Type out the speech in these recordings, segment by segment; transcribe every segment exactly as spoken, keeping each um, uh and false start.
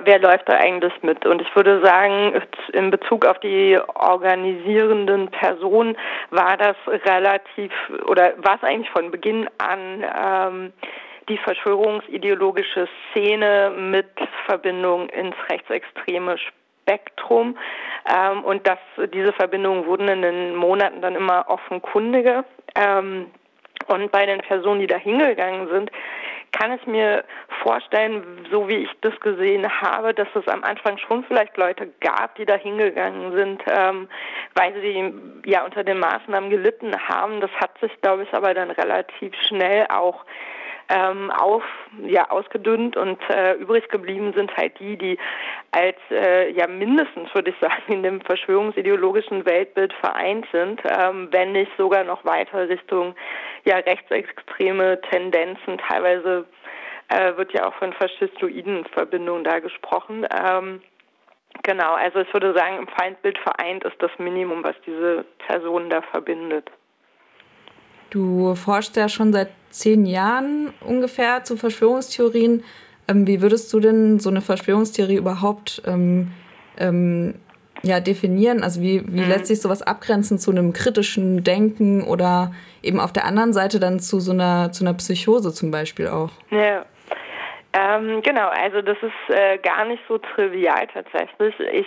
wer läuft da eigentlich mit? Und ich würde sagen, in Bezug auf die organisierenden Personen war das relativ, oder war es eigentlich von Beginn an ähm, die verschwörungsideologische Szene mit Verbindung ins rechtsextreme Spektrum. Ähm, und das, diese Verbindungen wurden in den Monaten dann immer offenkundiger. Ähm, und bei den Personen, die da hingegangen sind, kann ich mir vorstellen, so wie ich das gesehen habe, dass es am Anfang schon vielleicht Leute gab, die da hingegangen sind, ähm, weil sie ja unter den Maßnahmen gelitten haben. Das hat sich, glaube ich, aber dann relativ schnell auch ähm, auf, ja, ausgedünnt und äh, übrig geblieben sind halt die, die als, äh, ja, mindestens, würde ich sagen, in dem verschwörungsideologischen Weltbild vereint sind, ähm, wenn nicht sogar noch weiter Richtung, ja, rechtsextreme Tendenzen. Teilweise äh, wird ja auch von faschistoiden Verbindungen da gesprochen. Ähm, genau, also ich würde sagen, im Feindbild vereint ist das Minimum, was diese Personen da verbindet. Du forschst ja schon seit zehn Jahren ungefähr zu Verschwörungstheorien. Ähm, wie würdest du denn so eine Verschwörungstheorie überhaupt ähm, ähm, ja, definieren? Also wie, wie mhm. lässt sich sowas abgrenzen zu einem kritischen Denken oder eben auf der anderen Seite dann zu so einer, zu einer Psychose zum Beispiel auch? Ja. Ähm, genau, also das ist äh, gar nicht so trivial tatsächlich. Ich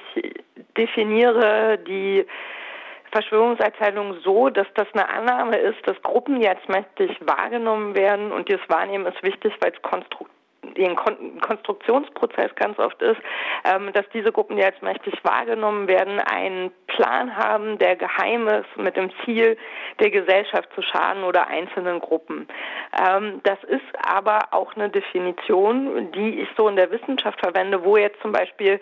definiere die Verschwörungserzählung so, dass das eine Annahme ist, dass Gruppen jetzt mächtig wahrgenommen werden, und dieses Wahrnehmen ist wichtig, weil es konstru- ein Kon- Konstruktionsprozess ganz oft ist, ähm, dass diese Gruppen, die jetzt mächtig wahrgenommen werden, einen Plan haben, der geheim ist, mit dem Ziel, der Gesellschaft zu schaden oder einzelnen Gruppen. Ähm, das ist aber auch eine Definition, die ich so in der Wissenschaft verwende, wo jetzt zum Beispiel,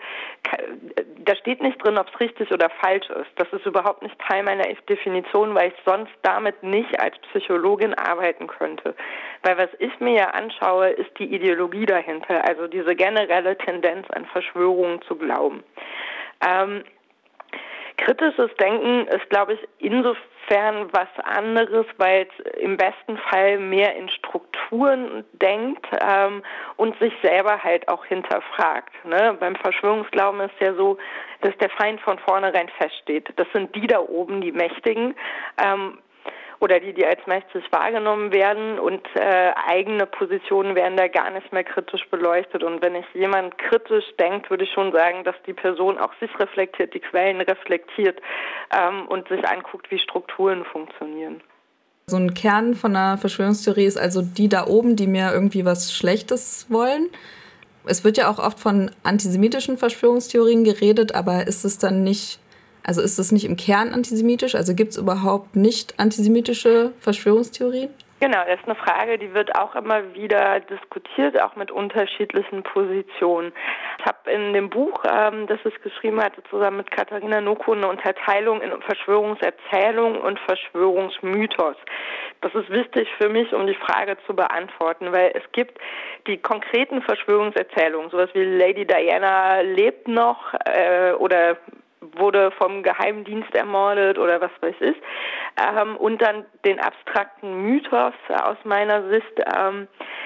da steht nicht drin, ob es richtig oder falsch ist. Das ist überhaupt nicht Teil meiner Definition, weil ich sonst damit nicht als Psychologin arbeiten könnte. Weil was ich mir ja anschaue, ist die Ideologie dahinter, also diese generelle Tendenz an Verschwörungen zu glauben. Ähm, kritisches Denken ist, glaube ich, insofern was anderes, weil es im besten Fall mehr in Strukturen denkt ähm, und sich selber halt auch hinterfragt. Ne? Beim Verschwörungsglauben ist ja so, dass der Feind von vornherein feststeht. Das sind die da oben, die Mächtigen, ähm, oder die, die als mächtig wahrgenommen werden, und äh, eigene Positionen werden da gar nicht mehr kritisch beleuchtet. Und wenn ich jemand kritisch denkt, würde ich schon sagen, dass die Person auch sich reflektiert, die Quellen reflektiert ähm, und sich anguckt, wie Strukturen funktionieren. So ein Kern von einer Verschwörungstheorie ist also die da oben, die mir irgendwie was Schlechtes wollen. Es wird ja auch oft von antisemitischen Verschwörungstheorien geredet, aber ist es dann nicht... Also ist das nicht im Kern antisemitisch? Also gibt es überhaupt nicht antisemitische Verschwörungstheorien? Genau, das ist eine Frage, die wird auch immer wieder diskutiert, auch mit unterschiedlichen Positionen. Ich habe in dem Buch, ähm, das ich geschrieben hatte, zusammen mit Katharina Noko, eine Unterteilung in Verschwörungserzählung und Verschwörungsmythos. Das ist wichtig für mich, um die Frage zu beantworten, weil es gibt die konkreten Verschwörungserzählungen, sowas wie Lady Diana lebt noch äh, oder wurde vom Geheimdienst ermordet oder was weiß ich. Ähm, und dann den abstrakten Mythos aus meiner Sicht. Ähm,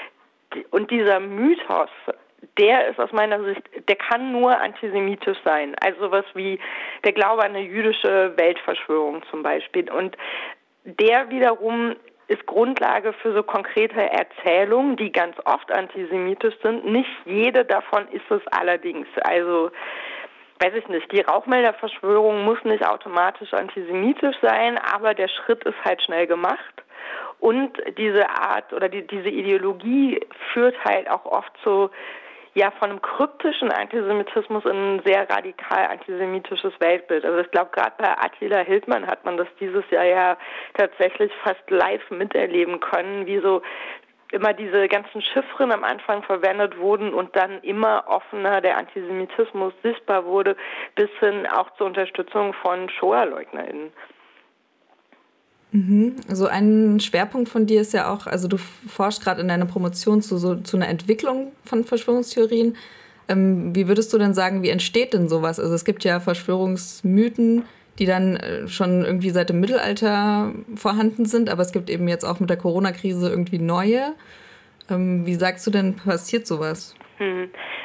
und dieser Mythos, der ist aus meiner Sicht, der kann nur antisemitisch sein. Also sowas wie der Glaube an eine jüdische Weltverschwörung zum Beispiel. Und der wiederum ist Grundlage für so konkrete Erzählungen, die ganz oft antisemitisch sind. Nicht jede davon ist es allerdings. Also weiß ich nicht, die Rauchmelderverschwörung muss nicht automatisch antisemitisch sein, aber der Schritt ist halt schnell gemacht. Und diese Art oder die, diese Ideologie führt halt auch oft zu, ja, von einem kryptischen Antisemitismus in ein sehr radikal antisemitisches Weltbild. Also ich glaube, gerade bei Attila Hildmann hat man das dieses Jahr ja tatsächlich fast live miterleben können, wie so immer diese ganzen Chiffren am Anfang verwendet wurden und dann immer offener der Antisemitismus sichtbar wurde, bis hin auch zur Unterstützung von Shoah-LeugnerInnen. Mhm. Also ein Schwerpunkt von dir ist ja auch, also du forschst gerade in deiner Promotion zu, so, zu einer Entwicklung von Verschwörungstheorien. Ähm, wie würdest du denn sagen, wie entsteht denn sowas? Also es gibt ja Verschwörungsmythen, die dann schon irgendwie seit dem Mittelalter vorhanden sind, aber es gibt eben jetzt auch mit der Corona-Krise irgendwie neue. Ähm, wie sagst du denn, passiert sowas? Hm.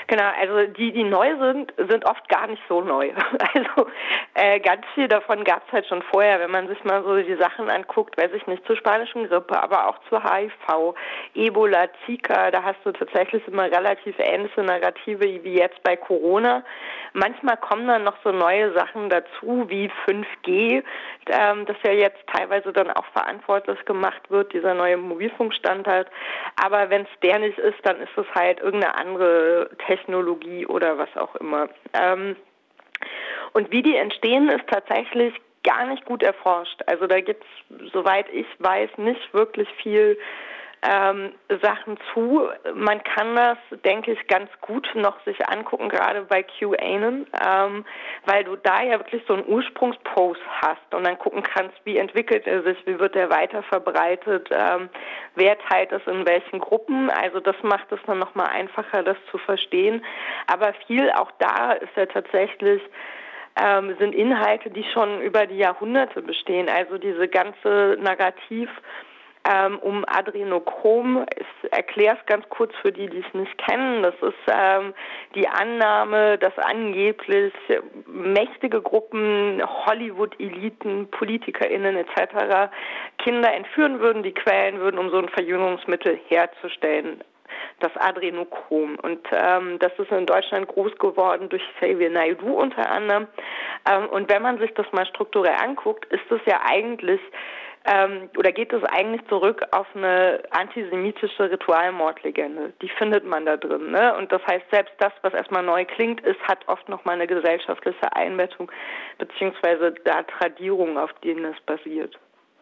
Genau, also die, die neu sind, sind oft gar nicht so neu. Also äh, ganz viel davon gab es halt schon vorher, wenn man sich mal so die Sachen anguckt, weiß ich nicht, zur spanischen Grippe, aber auch zu H I V, Ebola, Zika, da hast du tatsächlich immer relativ ähnliche Narrative wie jetzt bei Corona. Manchmal kommen dann noch so neue Sachen dazu, wie fünf G, ähm, das ja jetzt teilweise dann auch verantwortlich gemacht wird, dieser neue Mobilfunkstandard. Aber wenn es der nicht ist, dann ist es halt irgendeine andere Technologie oder was auch immer. Ähm, und wie die entstehen, ist tatsächlich gar nicht gut erforscht. Also da gibt es, soweit ich weiß, nicht wirklich viel ähm, Sachen zu. Man kann das, denke ich, ganz gut noch sich angucken, gerade bei QAnon, ähm, weil du da ja wirklich so einen Ursprungspost hast und dann gucken kannst, wie entwickelt er sich, wie wird er weiter verbreitet, ähm, wer teilt es in welchen Gruppen. Also das macht es dann nochmal einfacher, das zu verstehen. Aber viel auch da ist ja tatsächlich ähm, sind Inhalte, die schon über die Jahrhunderte bestehen. Also diese ganze Narrativ Ähm, um Adrenochrom. Ich erkläre es ganz kurz für die, die es nicht kennen. Das ist ähm, die Annahme, dass angeblich mächtige Gruppen, Hollywood-Eliten, PolitikerInnen et cetera Kinder entführen würden, die quälen würden, um so ein Verjüngungsmittel herzustellen. Das Adrenochrom. Und ähm, das ist in Deutschland groß geworden durch Xavier Naidoo unter anderem. Ähm, und wenn man sich das mal strukturell anguckt, ist es ja eigentlich Ähm, oder geht es eigentlich zurück auf eine antisemitische Ritualmordlegende? Die findet man da drin, ne? Und das heißt, selbst das, was erstmal neu klingt, ist, hat oft nochmal eine gesellschaftliche Einbettung beziehungsweise da Tradierungen, auf denen es basiert.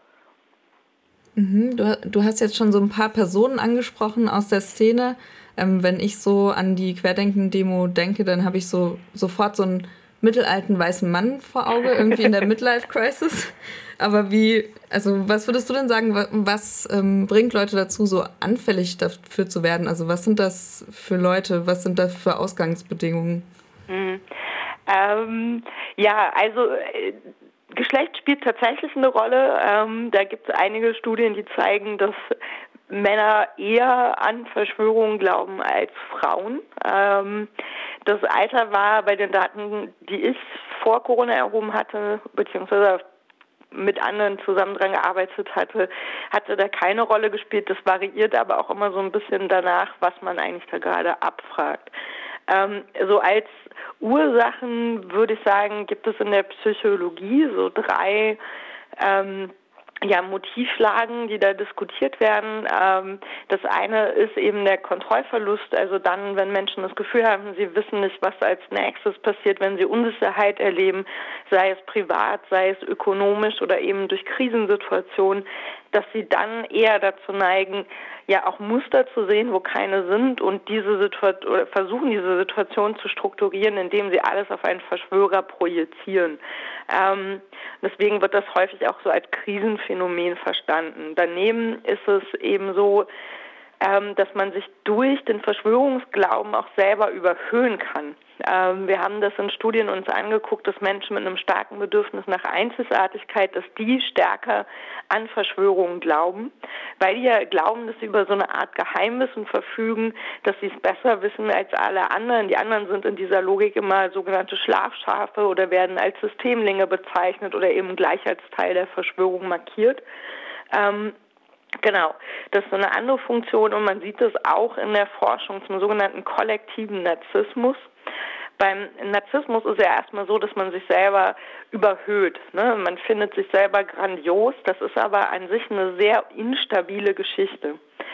Mhm. Du, du hast jetzt schon so ein paar Personen angesprochen aus der Szene. Ähm, wenn ich so an die Querdenken-Demo denke, dann habe ich so sofort so einen mittelalten weißen Mann vor Auge, irgendwie in der Midlife-Crisis. Aber wie, also was würdest du denn sagen, was, was ähm, bringt Leute dazu, so anfällig dafür zu werden? Also was sind das für Leute, was sind das für Ausgangsbedingungen? Mhm. Ähm, ja, also äh, Geschlecht spielt tatsächlich eine Rolle. Ähm, da gibt es einige Studien, die zeigen, dass Männer eher an Verschwörungen glauben als Frauen. Ähm, das Alter war bei den Daten, die ich vor Corona erhoben hatte, beziehungsweise mit anderen zusammen dran gearbeitet hatte, hatte da keine Rolle gespielt. Das variiert aber auch immer so ein bisschen danach, was man eigentlich da gerade abfragt. Ähm, so als Ursachen würde ich sagen, gibt es in der Psychologie so drei ähm, ja, Motivlagen, die da diskutiert werden. Ähm, das eine ist eben der Kontrollverlust, also dann, wenn Menschen das Gefühl haben, sie wissen nicht, was als nächstes passiert, wenn sie Unsicherheit erleben, sei es privat, sei es ökonomisch oder eben durch Krisensituationen, dass sie dann eher dazu neigen, ja auch Muster zu sehen, wo keine sind und diese Situation oder versuchen, diese Situation zu strukturieren, indem sie alles auf einen Verschwörer projizieren. Ähm, deswegen wird das häufig auch so als Krisenphänomen verstanden. Daneben ist es eben so, ähm, dass man sich durch den Verschwörungsglauben auch selber überhöhen kann. Ähm, wir haben das in Studien uns angeguckt, dass Menschen mit einem starken Bedürfnis nach Einzigartigkeit, dass die stärker an Verschwörungen glauben, weil die ja glauben, dass sie über so eine Art Geheimwissen verfügen, dass sie es besser wissen als alle anderen. Die anderen sind in dieser Logik immer sogenannte Schlafschafe oder werden als Systemlinge bezeichnet oder eben gleich als Teil der Verschwörung markiert. Ähm, Genau, das ist so eine andere Funktion und man sieht das auch in der Forschung zum sogenannten kollektiven Narzissmus. Beim Narzissmus ist ja erstmal so, dass man sich selber überhöht, ne? Man findet sich selber grandios, das ist aber an sich eine sehr instabile Geschichte.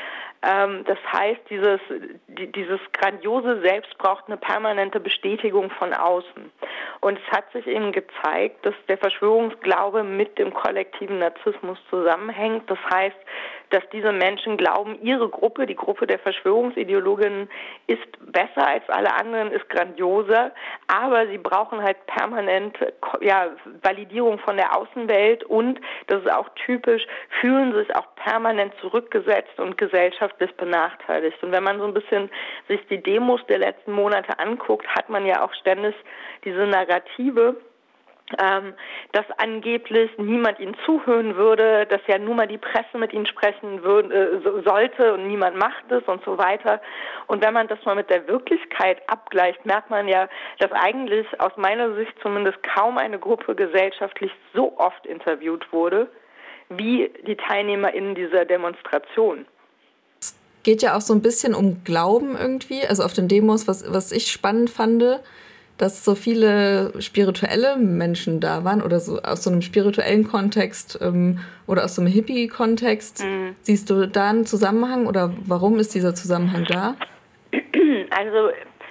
Ähm, das heißt, dieses, die, dieses grandiose Selbst braucht eine permanente Bestätigung von außen. Und es hat sich eben gezeigt, dass der Verschwörungsglaube mit dem kollektiven Narzissmus zusammenhängt. Das heißt, dass diese Menschen glauben, ihre Gruppe, die Gruppe der Verschwörungsideologinnen, ist besser als alle anderen, ist grandioser, aber sie brauchen halt permanent ja, Validierung von der Außenwelt und, das ist auch typisch, fühlen sich auch permanent zurückgesetzt und gesellschaftlich benachteiligt. Und wenn man so ein bisschen sich die Demos der letzten Monate anguckt, hat man ja auch ständig diese Narrative, ähm, dass angeblich niemand ihnen zuhören würde, dass ja nur mal die Presse mit ihnen sprechen würde, äh, so, sollte und niemand macht es und so weiter. Und wenn man das mal mit der Wirklichkeit abgleicht, merkt man ja, dass eigentlich aus meiner Sicht zumindest kaum eine Gruppe gesellschaftlich so oft interviewt wurde, wie die TeilnehmerInnen dieser Demonstration. Es geht ja auch so ein bisschen um Glauben irgendwie, also auf den Demos, was, was ich spannend fand, dass so viele spirituelle Menschen da waren oder so aus so einem spirituellen Kontext ähm, oder aus so einem Hippie-Kontext. Mhm. Siehst du da einen Zusammenhang oder warum ist dieser Zusammenhang da? Also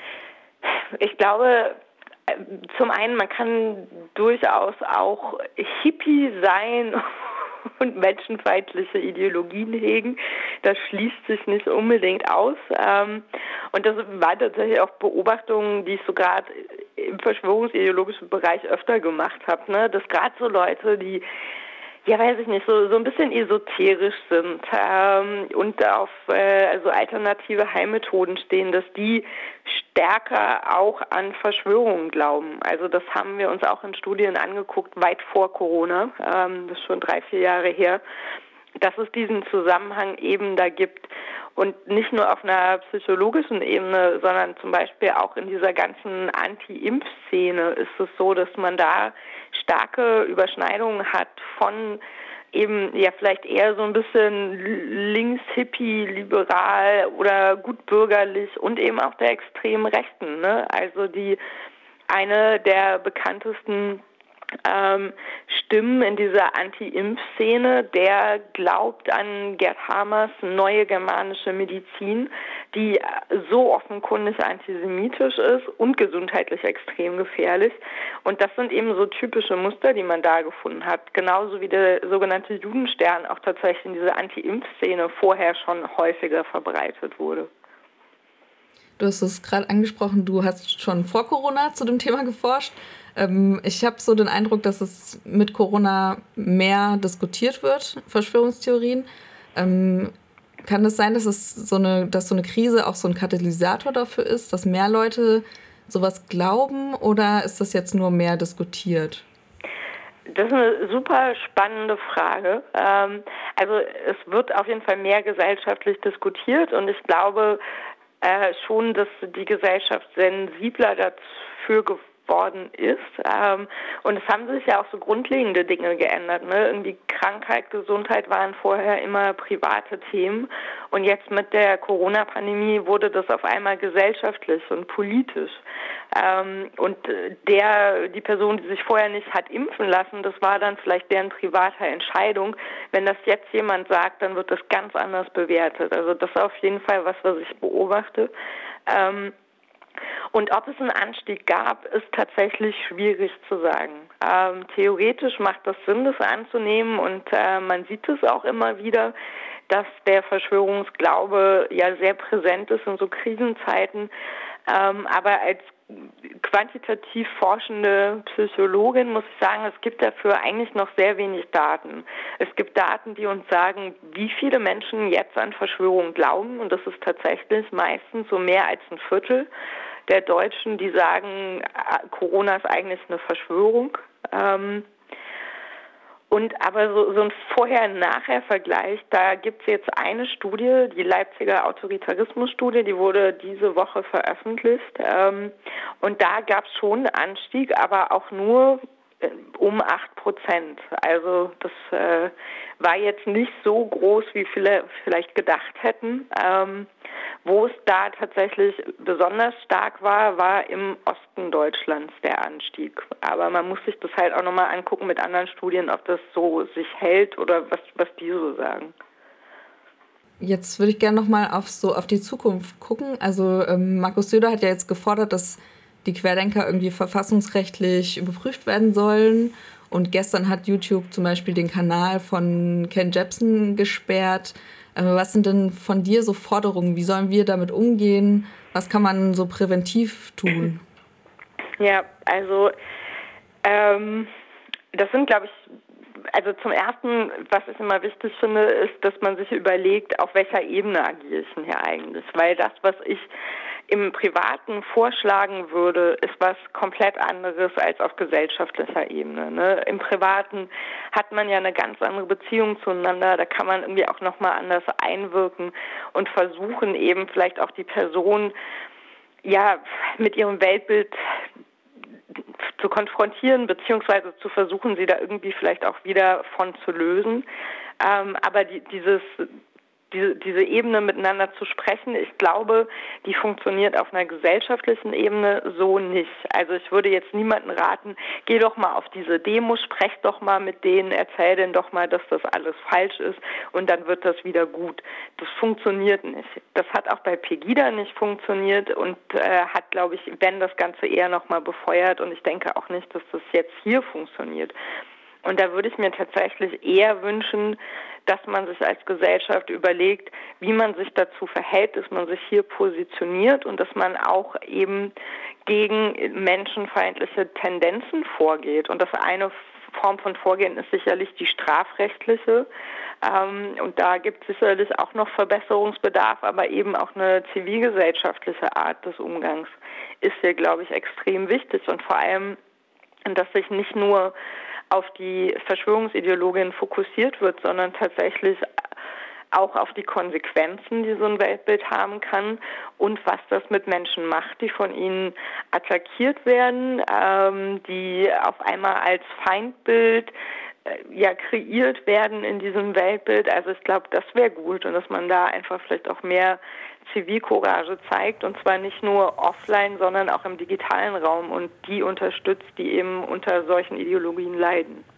ich glaube, zum einen, man kann durchaus auch Hippie sein und menschenfeindliche Ideologien hegen. Das schließt sich nicht unbedingt aus. Und das waren tatsächlich auch Beobachtungen, die ich so gerade im verschwörungsideologischen Bereich öfter gemacht habe, ne? Dass gerade so Leute, die, ja weiß ich nicht, so, so ein bisschen esoterisch sind ähm, und auf äh, also alternative Heilmethoden stehen, dass die stärker auch an Verschwörungen glauben. Also das haben wir uns auch in Studien angeguckt, weit vor Corona, ähm, das ist schon drei, vier Jahre her, dass es diesen Zusammenhang eben da gibt. Und nicht nur auf einer psychologischen Ebene, sondern zum Beispiel auch in dieser ganzen Anti-Impf-Szene ist es so, dass man da starke Überschneidungen hat von eben ja vielleicht eher so ein bisschen links-hippie, liberal oder gutbürgerlich und eben auch der extremen Rechten, ne? Also die eine der bekanntesten Ähm, Stimmen in dieser Anti-Impf-Szene, der glaubt an Gerd Hamers neue germanische Medizin, die so offenkundig antisemitisch ist und gesundheitlich extrem gefährlich. Und das sind eben so typische Muster, die man da gefunden hat. Genauso wie der sogenannte Judenstern auch tatsächlich in dieser Anti-Impf-Szene vorher schon häufiger verbreitet wurde. Du hast es gerade angesprochen, du hast schon vor Corona zu dem Thema geforscht. Ähm, ich habe so den Eindruck, dass es mit Corona mehr diskutiert wird, Verschwörungstheorien. Ähm, kann es sein, dass es so eine, dass so eine Krise auch so ein Katalysator dafür ist, dass mehr Leute sowas glauben, oder ist das jetzt nur mehr diskutiert? Das ist eine super spannende Frage. Ähm, also es wird auf jeden Fall mehr gesellschaftlich diskutiert und ich glaube äh, schon, dass die Gesellschaft sensibler dafür geworden ist. Ähm, und es haben sich ja auch so grundlegende Dinge geändert. Ne? Irgendwie Krankheit, Gesundheit waren vorher immer private Themen und jetzt mit der Corona-Pandemie wurde das auf einmal gesellschaftlich und politisch. Ähm, und der, die Person, die sich vorher nicht hat impfen lassen, das war dann vielleicht deren private Entscheidung. Wenn das jetzt jemand sagt, dann wird das ganz anders bewertet. Also das ist auf jeden Fall was, was ich beobachte. Ähm, Und ob es einen Anstieg gab, ist tatsächlich schwierig zu sagen. Ähm, theoretisch macht das Sinn, das anzunehmen und äh, man sieht es auch immer wieder, dass der Verschwörungsglaube ja sehr präsent ist in so Krisenzeiten. Ähm, aber als quantitativ forschende Psychologin muss ich sagen, es gibt dafür eigentlich noch sehr wenig Daten. Es gibt Daten, die uns sagen, wie viele Menschen jetzt an Verschwörungen glauben, und das ist tatsächlich meistens so mehr als ein Viertel der Deutschen, die sagen, Corona ist eigentlich eine Verschwörung. Ähm, Und aber so, so ein Vorher-Nachher-Vergleich, da gibt es jetzt eine Studie, die Leipziger Autoritarismus-Studie, die wurde diese Woche veröffentlicht. Ähm, und da gab es schon einen Anstieg, aber auch nur äh, um acht Prozent. Also das äh, war jetzt nicht so groß, wie viele vielleicht gedacht hätten. Ähm, Wo es da tatsächlich besonders stark war, war im Osten Deutschlands der Anstieg. Aber man muss sich das halt auch nochmal angucken mit anderen Studien, ob das so sich hält oder was, was die so sagen. Jetzt würde ich gerne nochmal auf, so auf die Zukunft gucken. Also ähm, Markus Söder hat ja jetzt gefordert, dass die Querdenker irgendwie verfassungsrechtlich überprüft werden sollen. Und gestern hat YouTube zum Beispiel den Kanal von Ken Jebsen gesperrt. Was sind denn von dir so Forderungen? Wie sollen wir damit umgehen? Was kann man so präventiv tun? Ja, also ähm, das sind, glaube ich, also zum Ersten, was ich immer wichtig finde, ist, dass man sich überlegt, auf welcher Ebene agiere ich denn hier eigentlich? Weil das, was ich im Privaten vorschlagen würde, ist was komplett anderes als auf gesellschaftlicher Ebene. Ne? Im Privaten hat man ja eine ganz andere Beziehung zueinander, da kann man irgendwie auch nochmal anders einwirken und versuchen eben vielleicht auch die Person ja mit ihrem Weltbild zu konfrontieren, beziehungsweise zu versuchen, sie da irgendwie vielleicht auch wieder von zu lösen. Ähm, aber die, dieses Diese, diese Ebene miteinander zu sprechen, ich glaube, die funktioniert auf einer gesellschaftlichen Ebene so nicht. Also ich würde jetzt niemanden raten, geh doch mal auf diese Demo, sprech doch mal mit denen, erzähl denen doch mal, dass das alles falsch ist und dann wird das wieder gut. Das funktioniert nicht. Das hat auch bei Pegida nicht funktioniert und äh, hat, glaube ich, Ben das Ganze eher noch mal befeuert und ich denke auch nicht, dass das jetzt hier funktioniert. Und da würde ich mir tatsächlich eher wünschen, dass man sich als Gesellschaft überlegt, wie man sich dazu verhält, dass man sich hier positioniert und dass man auch eben gegen menschenfeindliche Tendenzen vorgeht. Und das eine Form von Vorgehen ist sicherlich die strafrechtliche. Ähm, und da gibt es sicherlich auch noch Verbesserungsbedarf, aber eben auch eine zivilgesellschaftliche Art des Umgangs ist hier, glaube ich, extrem wichtig. Und vor allem, dass sich nicht nur auf die Verschwörungsideologien fokussiert wird, sondern tatsächlich auch auf die Konsequenzen, die so ein Weltbild haben kann und was das mit Menschen macht, die von ihnen attackiert werden, ähm, die auf einmal als Feindbild äh, ja kreiert werden in diesem Weltbild. Also ich glaube, das wäre gut und dass man da einfach vielleicht auch mehr Zivilcourage zeigt und zwar nicht nur offline, sondern auch im digitalen Raum und die unterstützt, die eben unter solchen Ideologien leiden.